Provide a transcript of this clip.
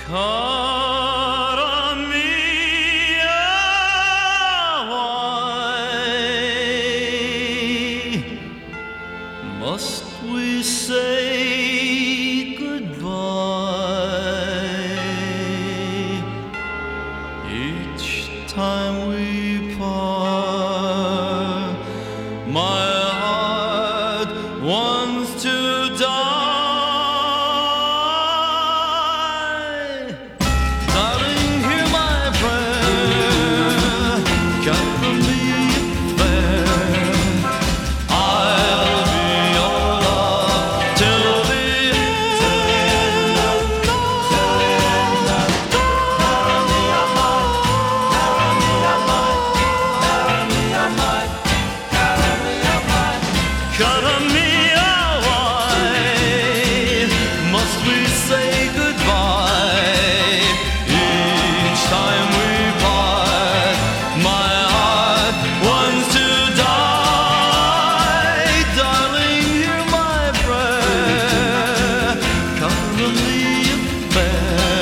Cara mia, why must we say goodbye each time we part? My heart wants to die. Darling, hear my prayer. Cover me fair. I'll be your love till the end. Cara mia, why must we say goodbye each time we part? My heart wants to die. Darling, hear my prayer. Cover me fair.